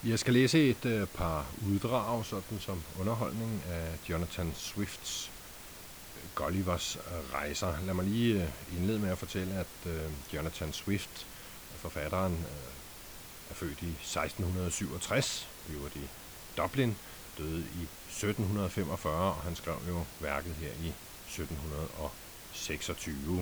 Jeg skal læse et par uddrag, sådan som underholdning af Jonathan Swifts Gullivers rejser. Lad mig lige indlede med at fortælle, at Jonathan Swift, forfatteren, er født i 1667, lever i Dublin, døde i 1745, og han skrev jo værket her i 1726.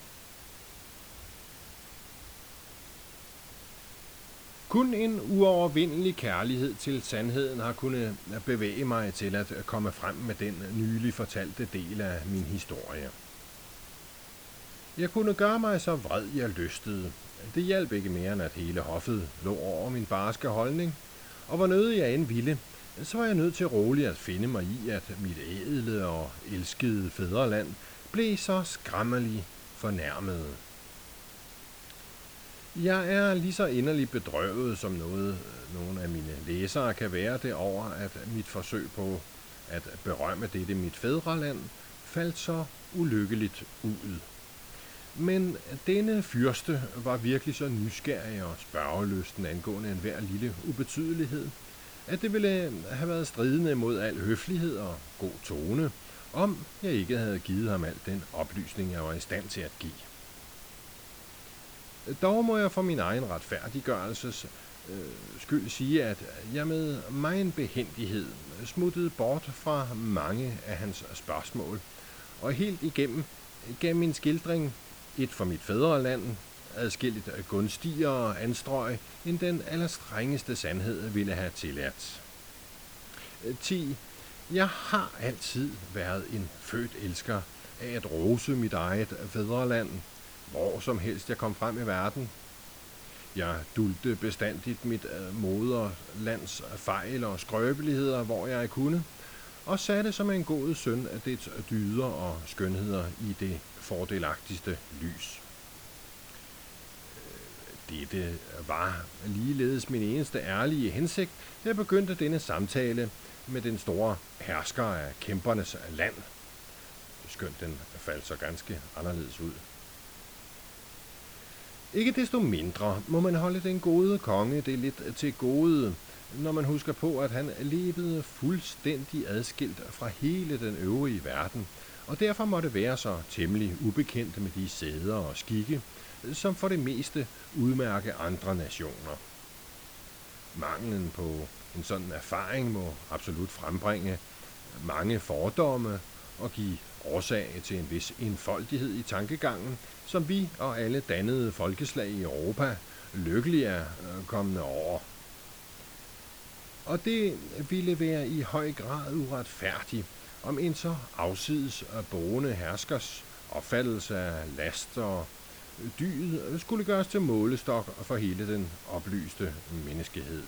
Kun en uovervindelig kærlighed til sandheden har kunnet bevæge mig til at komme frem med den nylig fortalte del af min historie. Jeg kunne gøre mig så vred, jeg lystede. Det hjalp ikke mere, end at hele hoffet lå over min barske holdning, og hvor nødig jeg end ville, så var jeg nødt til roligt at finde mig i, at mit ædle og elskede fædreland blev så skræmmelig fornærmet. Jeg er lige så inderligt bedrøvet, som nogle af mine læsere kan være det over, at mit forsøg på at berømme dette mit fædreland faldt så ulykkeligt ud. Men denne fyrste var virkelig så nysgerrig og spørgelysten angående enhver lille ubetydelighed, at det ville have været stridende mod al høflighed og god tone, om jeg ikke havde givet ham al den oplysning, jeg var i stand til at give. Dog må jeg for min egen retfærdiggørelses skyld sige, at jeg med megen behændighed smuttede bort fra mange af hans spørgsmål, og helt igennem gav min skildring et for mit fædreland adskilligt gunstigere anstrøg, end den allerstrengeste sandhed ville have tilladt. 10. Jeg har altid været en født elsker af at rose mit eget fædreland, hvor som helst jeg kom frem i verden. Jeg dulte bestandigt mit moderlands fejl og skrøbeligheder, hvor jeg kunne, og satte som en god søn af dets dyder og skønheder i det fordelagtigste lys. Dette var ligeledes min eneste ærlige hensigt, da jeg begyndte denne samtale med den store hersker af kæmpernes land. Skønt den faldt så ganske anderledes ud. Ikke desto mindre må man holde den gode konge det lidt til gode, når man husker på, at han levede fuldstændig adskilt fra hele den øvrige verden, og derfor måtte være så temmelig ubekendt med de sæder og skikke, som for det meste udmærke andre nationer. Manglen på en sådan erfaring må absolut frembringe mange fordomme og give årsag til en vis enfoldighed i tankegangen, som vi og alle dannede folkeslag i Europa lykkelig er kommende over. Og det ville være i høj grad uretfærdigt, om en så afsides boende herskers opfattelse af last og dyd skulle gøres til målestok for hele den oplyste menneskehed.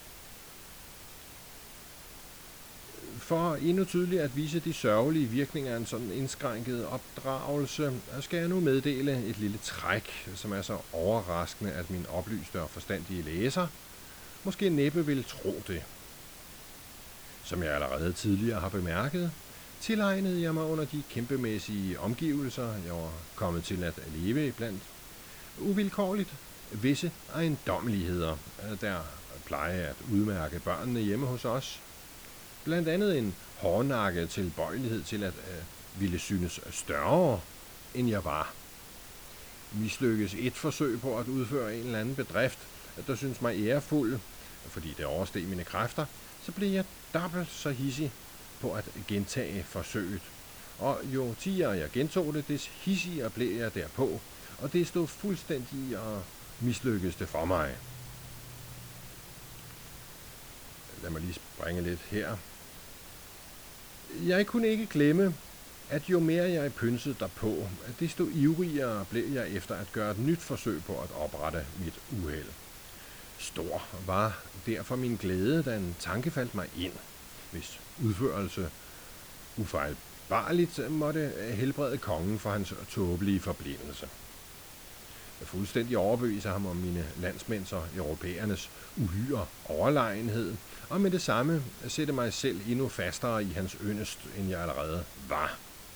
For endnu tydeligt at vise de sørgelige virkninger af en sådan indskrænket opdragelse, skal jeg nu meddele et lille træk, som er så overraskende, at min oplyste og forstandige læser måske næppe vil tro det. Som jeg allerede tidligere har bemærket, tilegnede jeg mig under de kæmpemæssige omgivelser, jeg var kommet til at leve blandt, uvilkårligt visse ejendommeligheder, der plejer at udmærke børnene hjemme hos os. Blandt andet en hårdnakket tilbøjelighed til at ville synes større, end jeg var. Mislykkes et forsøg på at udføre en eller anden bedrift, der synes mig ærefuld, fordi det oversteg mine kræfter, så blev jeg dobbelt så hidsig på at gentage forsøget. Og jo tiere jeg gentog det, des hissigere blev jeg derpå, og det stod fuldstændig og mislykkes det for mig. Lad mig lige springe lidt her. Jeg kunne ikke glemme, at jo mere jeg pynsede derpå, desto ivrigere blev jeg efter at gøre et nyt forsøg på at oprette mit uheld. Stor var derfor min glæde, da en tanke faldt mig ind, hvis udførelse ufejlbarligt måtte helbrede kongen for hans tåbelige forblindelse. Jeg fuldstændig overbeviser ham om mine landsmænds og europæernes uhyre overlegenhed, og med det samme sætte mig selv endnu fastere i hans yndest, end jeg allerede var.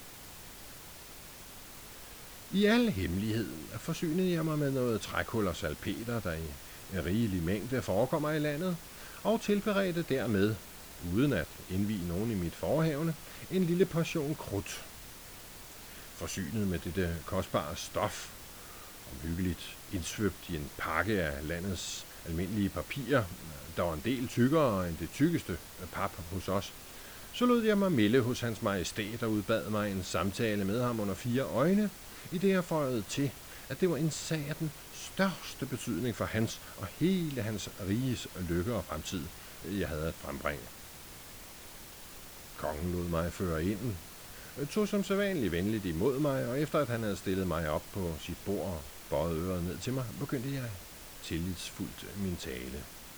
I al hemmelighed forsynede jeg mig med noget trækul og salpeter, der i rigelig mængde forekommer i landet, og tilberedte dermed, uden at indvie nogen i mit forhavne, en lille portion krudt. Forsynet med dette kostbare stof, omhyggeligt indsvøbt i en pakke af landets almindelige papirer, der var en del tykkere end det tykkeste pap hos os, så lod jeg mig melde hos hans majestæt og udbad mig en samtale med ham under 4 øjne, i det jeg føjede til, at det var en sag af den største betydning for hans og hele hans riges lykke og fremtid, jeg havde at frembringe. Kongen lod mig føre ind, tog som sædvanligt venligt imod mig, og efter at han havde stillet mig op på sit bord og bøjet øret ned til mig, begyndte jeg tillidsfuldt min tale.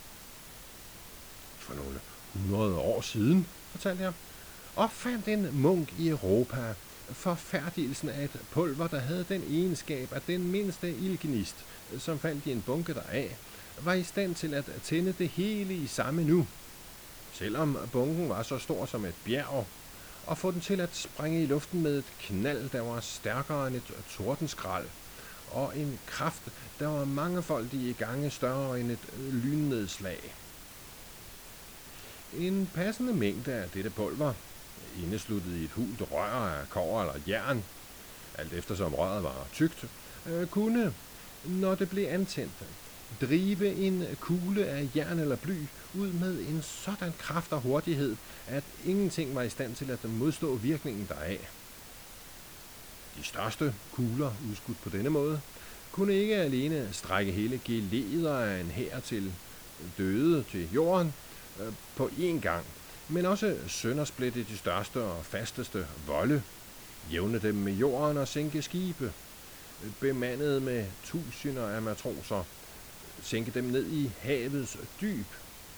For nogle 100 år siden, fortalte jeg, opfandt en munk i Europa forfærdigelsen af et pulver, der havde den egenskab, at den mindste ildgnist, som faldt i en bunke deraf, var i stand til at tænde det hele i samme nu, selvom bunken var så stor som et bjerg, og få den til at springe i luften med et knald, der var stærkere end et tordenskrald, og en kraft, der var mangefoldige gange større end et lynnedslag. En passende mængde af dette pulver, indesluttet i et hult rør af kobber eller jern, alt eftersom røret var tykt, kunne, når det blev antændt, drive en kugle af jern eller bly ud med en sådan kraft og hurtighed, at ingenting var i stand til at modstå virkningen deraf. De største kugler, udskudt på denne måde, kunne ikke alene strække hele geleder af en hær til døde til jorden på én gang, men også søndersplitte de største og fasteste volde, jævne dem med jorden og sænke skibe, bemandet med tusinder af matroser, sænke dem ned i havets dyb.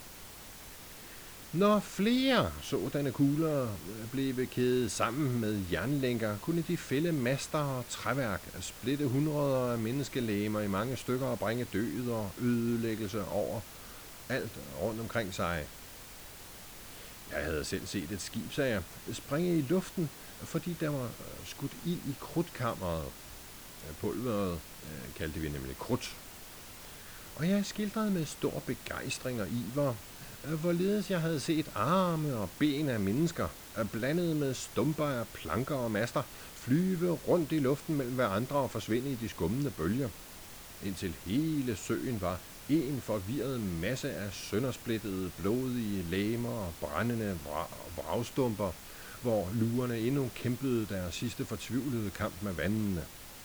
Når flere sådanne kugler blev kædet sammen med jernlænker, kunne de fælde master og træværk, splitte hundreder af menneskelægemer i mange stykker og bringe død og ødelæggelse over alt rundt omkring sig. Jeg havde selv set et skibsager springe i luften, fordi der var skudt ild i krudtkammeret. Pulveret kaldte vi nemlig krudt. Og jeg skildrede med stor begejstring og iver, hvorledes jeg havde set arme og ben af mennesker, blandet med stumper af planker og master, flyve rundt i luften mellem hverandre og forsvinde i de skummende bølger, indtil hele søen var en forvirret masse af søndersplittede, blodige legemer og brændende vragstumper, hvor lurerne endnu kæmpede deres sidste fortvivlede kamp med vandene.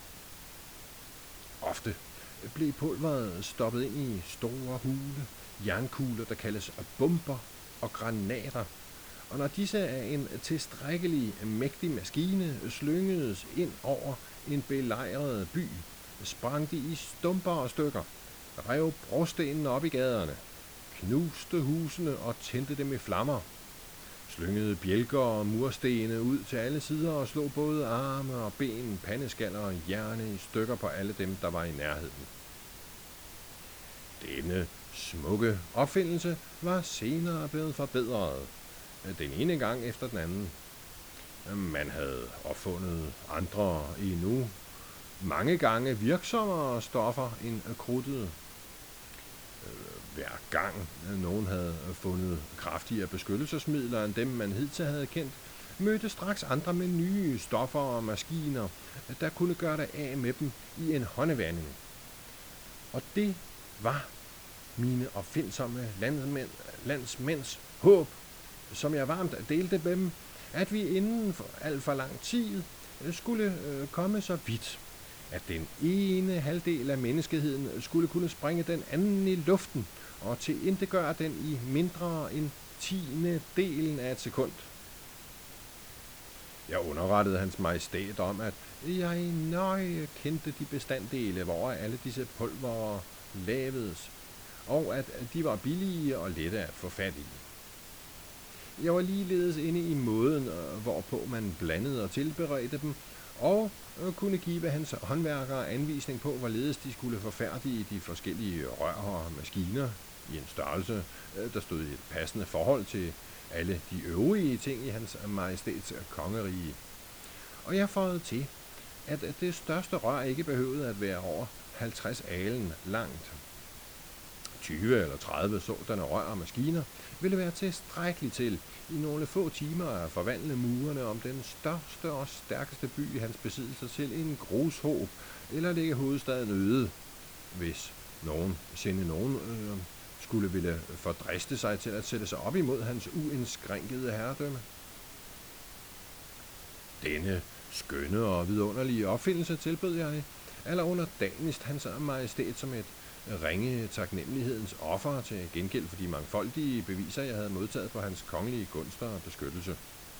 Ofte blev pulveret stoppet ind i store hule, jernkugler, der kaldes bomber og granater, og når disse af en tilstrækkelig mægtig maskine slyngedes ind over en belejret by, sprang de i stumper og stykker, rev brostenene op i gaderne, knuste husene og tændte dem i flammer, slyngede bjælker og murstene ud til alle sider og slog både arme og ben, pandeskaller og hjerne i stykker på alle dem, der var i nærheden. Denne smukke opfindelse var senere blevet forbedret, den ene gang efter den anden. Man havde opfundet andre endnu mange gange virksommere stoffer end krudtet. Hver gang nogen havde fundet kraftigere beskyttelsesmidler end dem, man hidtil havde kendt, mødte straks andre med nye stoffer og maskiner, der kunne gøre det af med dem i en håndevending. Og det var mine opfindsomme landsmænds håb, som jeg varmt delte med dem, at vi inden for alt for lang tid skulle komme så vidt, at den ene halvdel af menneskeheden skulle kunne springe den anden i luften og tilintetgøre den i mindre end 10/10 af et sekund. Jeg underrettede hans majestæt om, at jeg nøje kendte de bestanddele, hvor alle disse pulver lavedes, og at de var billige og lette at få fat i. Jeg var ligeledes inde i måden, hvorpå man blandede og tilberedte dem, og kunne give hans håndværkere anvisning på, hvorledes de skulle forfærdige de forskellige rør og maskiner i en størrelse, der stod i et passende forhold til alle de øvrige ting i hans majestæts kongerige. Og jeg føjede til, at det største rør ikke behøvede at være over 50 alen langt. 20 eller 30 sådanne rør og maskiner ville være tilstrækkeligt til i nogle få timer at forvandle murene om den største og stærkeste by i hans besiddelser til en grushåb, eller lægge hovedstaden øde, hvis nogen skulle ville fordriste sig til at sætte sig op imod hans uindskrænkede herredømme. Denne skønne og vidunderlige opfindelse tilbød jeg, eller under dagenist hans majestæt som et ringe taknemmelighedens offer til gengæld for de mangfoldige beviser, jeg havde modtaget på hans kongelige gunster og beskyttelse.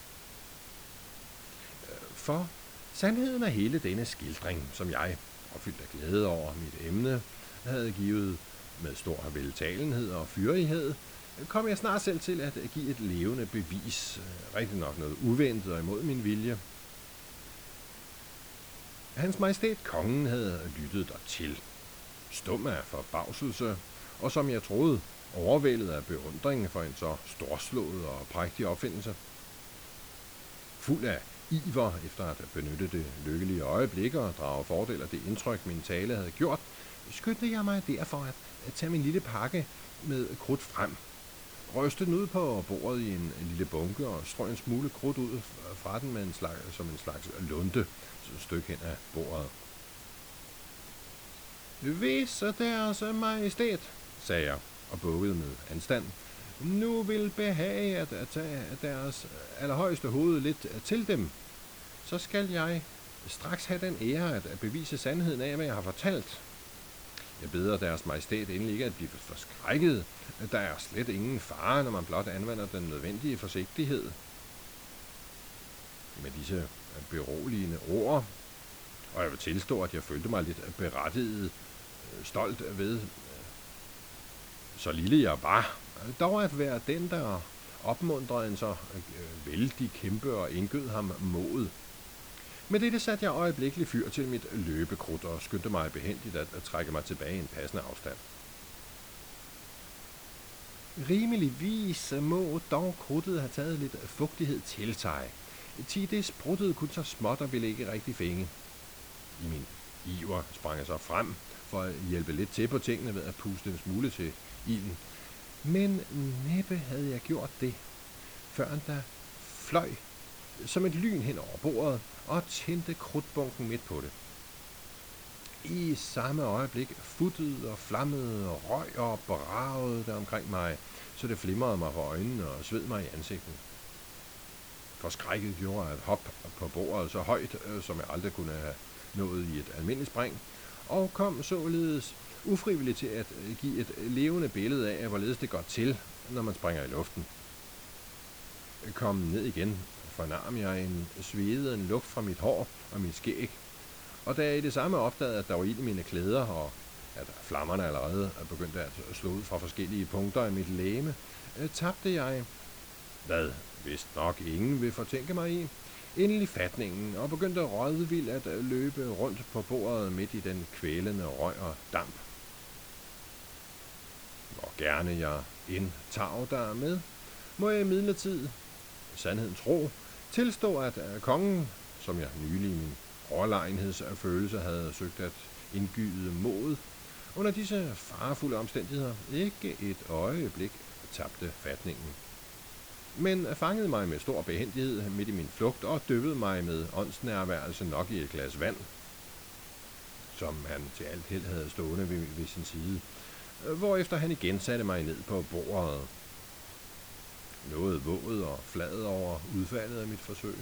For sandheden af hele denne skildring, som jeg, opfyldt af glæde over mit emne, havde givet med stor veltalenhed og fyrighed, kom jeg snart selv til at give et levende bevis, rigtig nok noget uventet og imod min vilje. Hans majestæt kongen havde lyttet dertil, stum af forbavselse, og som jeg troede, overvældet af beundring for en så storslået og prægtig opfindelse. Fuld af iver efter at benytte det lykkelige øjeblik og drage fordel af det indtryk, min tale havde gjort, skyndte jeg mig derfor at tage min lille pakke med krudt frem, ryste den ud på bordet i en lille bunke og strøg en smule krudt ud fra den med som en slags lunte, et stykke hen af bordet. Hvis deres majestæt, sagde jeg og bukkede med anstand, nu vil behage at tage deres allerhøjeste hoved lidt til dem, så skal jeg straks have den ære at bevise sandheden af, hvad jeg har fortalt. Jeg beder deres majestæt endelig ikke at blive forskrækket. Der er slet ingen fare, når man blot anvender den nødvendige forsigtighed. Med disse beroligende ord, og jeg vil tilstå, at jeg følte mig lidt berettiget, stolt ved, så lille jeg var, dog at være den, der opmuntrede en så vældig kæmpe og indgød ham mod. Med dette satte jeg øjeblikkeligt fyr til mit løbekrudt og skyndte mig behændigt at trække mig tilbage i en passende afstand. Rimeligvis må dog krudtet have taget lidt fugtighed til sig. Det spruttede kun så småt og ville ikke rigtig fænge. I min iver sprang jeg så frem for at hjælpe lidt til på tingene ved at puste en smule til ilden. Men næppe havde jeg gjort det, før der fløj som et lyn hen over bordet og tændte krudtbunken midt på det. I samme øjeblik futtede og flammede og røg og bragede der omkring mig, så det flimrede mig for øjnene og sved mig i ansigtet. Forskrækket gjorde jeg et hop på bordet så højt, som jeg aldrig kunne have nået i et almindeligt spring, og kom således ufrivilligt til at give et levende billede af, hvorledes det går til, når man springer i luften. Kom ned igen, fornam jeg en svedende lugt fra mit hår og mit skæg, og da jeg i det samme opdagede, at der var ild i mine klæder, og at flammerne allerede begyndte at slå ud fra forskellige punkter i mit legeme, tabte jeg, hvad vist nok ingen vil fortænke mig i, endelig fatningen og begyndte rådvildt at løbe rundt på bordet midt i den kvælende røg og damp. Hvor gerne jeg indtager dermed, må jeg imidlertid, sandheden tro, tilstå, at kongen, som jeg nylig i min overlegenhedsfølelse havde søgt at indgyde mod, under disse farefulde omstændigheder ikke et øjeblik tabte fatningen, men fangede mig med stor behændighed midt i min flugt og dyppede mig med åndsnærværelse nok i et glas vand, som han til alt held havde stående ved sin side, hvorefter han igen satte mig ned på bordet, noget våget og flad over udfaldet af mit forsøg.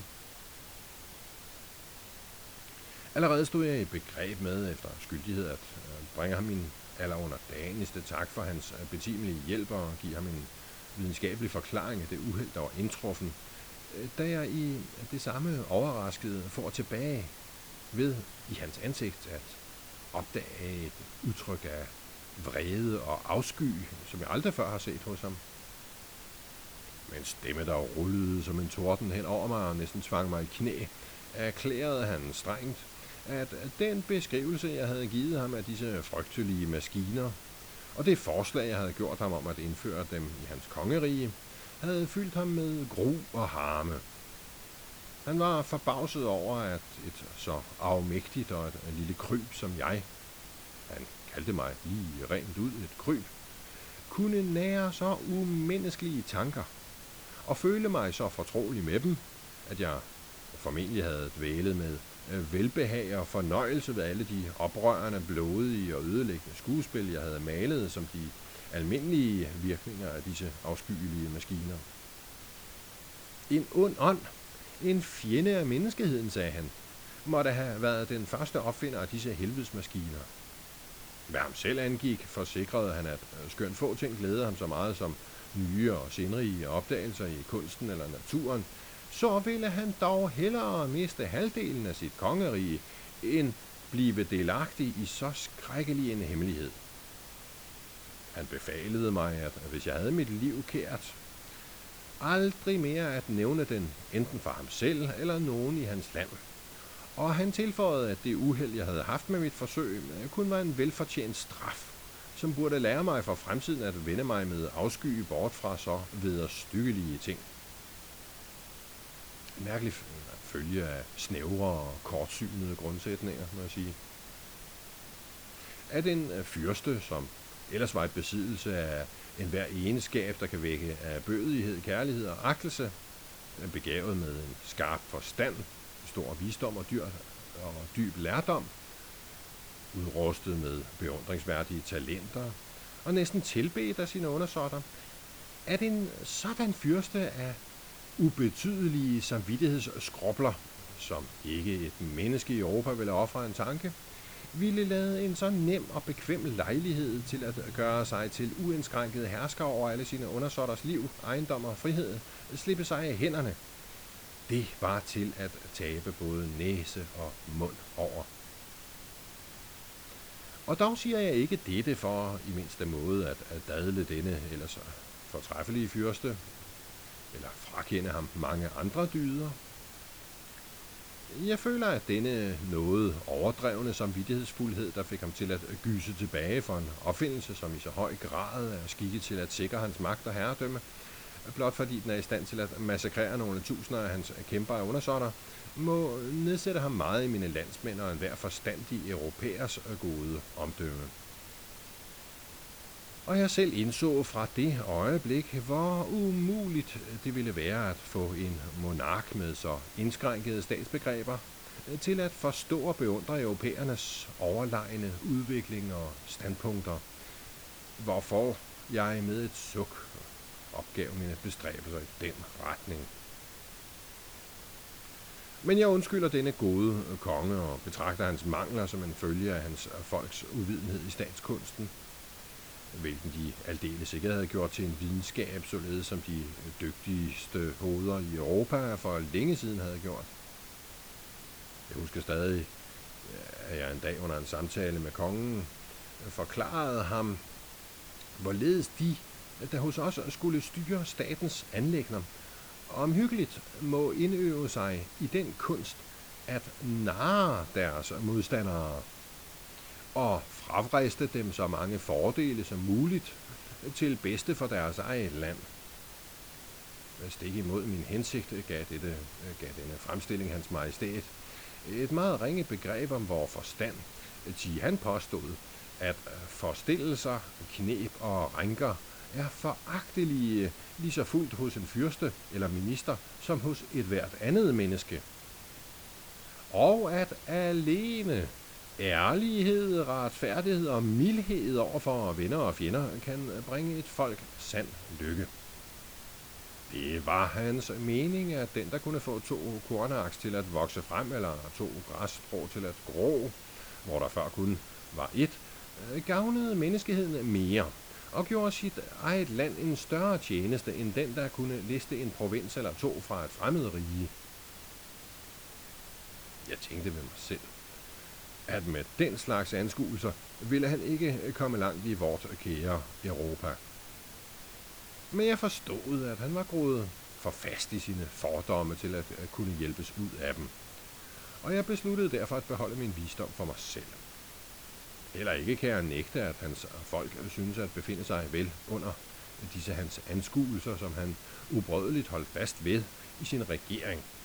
Allerede stod jeg i begreb med, efter skyldighed, at bringe ham min allerunderdanigste tak for hans betimelige hjælp og give ham en videnskabelig forklaring af det uheld, der var indtruffen, da jeg i det samme overraskede får tilbage ved i hans ansigt at opdage et udtryk af vrede og afsky, som jeg aldrig før har set hos ham. Med en stemme, der rullede som en torden hen over mig og næsten tvang mig i knæ, erklærede han strengt, at den beskrivelse, jeg havde givet ham af disse frygtelige maskiner, og det forslag, jeg havde gjort ham om at indføre dem i hans kongerige, havde fyldt ham med gru og harme. Han var forbavset over, at et så afmægtigt og et lille kryb som jeg, han kaldte mig lige rent ud et kryb, kunne nære så umenneskelige tanker, og føle mig så fortrolig med dem, at jeg formentlig havde dvælet med velbehag og fornøjelse ved alle de oprørende, blodige og ødelæggende skuespil, jeg havde malet som de almindelige virkninger af disse afskyelige maskiner. En ond ånd, en fjende af menneskeheden, sagde han, måtte have været den første opfinder af disse helvedesmaskiner. Hvad ham selv angik, forsikrede han, at skønt få ting glæder ham så meget som nye og sindrige opdagelser i kunsten eller naturen, så ville han dog hellere miste halvdelen af sit kongerige, end blive delagtig i så skrækkelig en hemmelighed. Han befalede mig, at hvis jeg havde mit liv kært, aldrig mere at nævne den, enten for ham selv eller nogen i hans land. Og han tilføjede, at det uheld, jeg havde haft med mit forsøg, kun var en velfortjent straf, som burde lære mig for fremtiden at vende mig med afsky bort fra så vederstyggelige ting. Mærkelig følge af snævre og kortsynede grundsætninger, må jeg sige. At en fyrste, som ellers var et besiddelse af enhver egenskab, der kan vække af bødighed, kærlighed og agtelse, begavet med en skarp forstand, stor visdom og dyb lærdom, udrustet med beundringsværdige talenter og næsten tilbedt af sine undersåtter, at en sådan fyrste af ubetydelige samvittighedsskrubler, som ikke et menneske i Europa ville ofre en tanke, ville lade en så nem og bekvem lejlighed til at gøre sig til uindskrænket hersker over alle sine undersåtters liv, ejendom og frihed, slippe sig af hænderne. Det var til at tabe både næse og mund over. Og dog siger jeg ikke dette for i mindste måde at dadle denne ellers fortræffelige fyrste, eller frakende ham mange andre dyder. Jeg føler, at denne noget overdrevne samvittighedsfuldhed, der fik ham til at gyse tilbage for en opfindelse, som i så høj grad er skikket til at sikre hans magt og herredømme, blot fordi den er i stand til at massakrere nogle tusinder af hans kæmper og undersåtter, må nedsætte ham meget i mine landsmænd og enhver forstandig europæers gode omdømme. Og jeg selv indså fra det øjeblik, hvor umuligt det ville være at få en monark med så indskrænkede statsbegreber til at forstå og beundre europæernes overlegne udvikling og standpunkter, hvorfor jeg med et suk opgav mine bestræbelser i den retning. Men jeg undskylder denne gode konge og betragter hans mangler som en følge af hans folks uvidenhed i statskunsten, hvilken de aldeles ikke havde gjort til en videnskab, således som de dygtigste hoveder i Europa for længe siden havde gjort. Jeg husker stadig, at jeg en dag under en samtale med kongen forklarede ham, hvorledes de, der hos os skulle styre statens anliggender, omhyggeligt må indøve sig i den kunst at narre deres modstandere og fravriste dem så mange fordele som muligt til bedste for deres eget land. Stik imod min hensigt gav denne fremstilling hans majestæt et meget ringe begreb om vor forstand, til han påstod, at forstillelser, kneb og rænker er foragtelige lige så fuldt hos en fyrste eller minister som hos et hvert andet menneske. Og at alene ærlighed, retfærdighed og mildhed over for venner og fjender kan bringe et folk sand lykke. Det var hans mening, at den, der kunne få 2 kornaks til at vokse frem, eller 2 græsstrå til at gro, hvor der før kun var 1, gavnede menneskeheden mere, og gjorde sit eget land en større tjeneste, end den, der kunne liste en provins eller 2 fra et fremmed rige. Jeg tænkte ved mig selv, at med den slags anskuelser ville han ikke komme langt i vort kære Europa. Men jeg forstod, at han var groet for fast i sine fordomme til at kunne hjælpes ud af dem, og jeg besluttede derfor at beholde min visdom for mig selv. Heller ikke kan jeg nægte, at hans folk synes at befinde sig vel under disse hans anskuelser, som han ubrødeligt holdt fast ved i sin regering.